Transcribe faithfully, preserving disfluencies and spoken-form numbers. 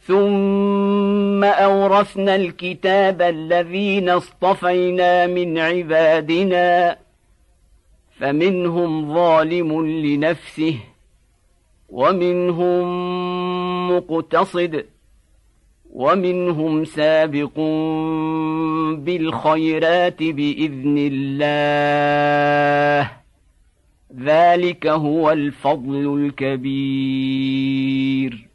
ثم أورثنا الكتاب الذين اصطفينا من عبادنا فمنهم ظالم لنفسه ومنهم مقتصد ومنهم سابق بالخيرات بإذن الله ذلك هو الفضل الكبير.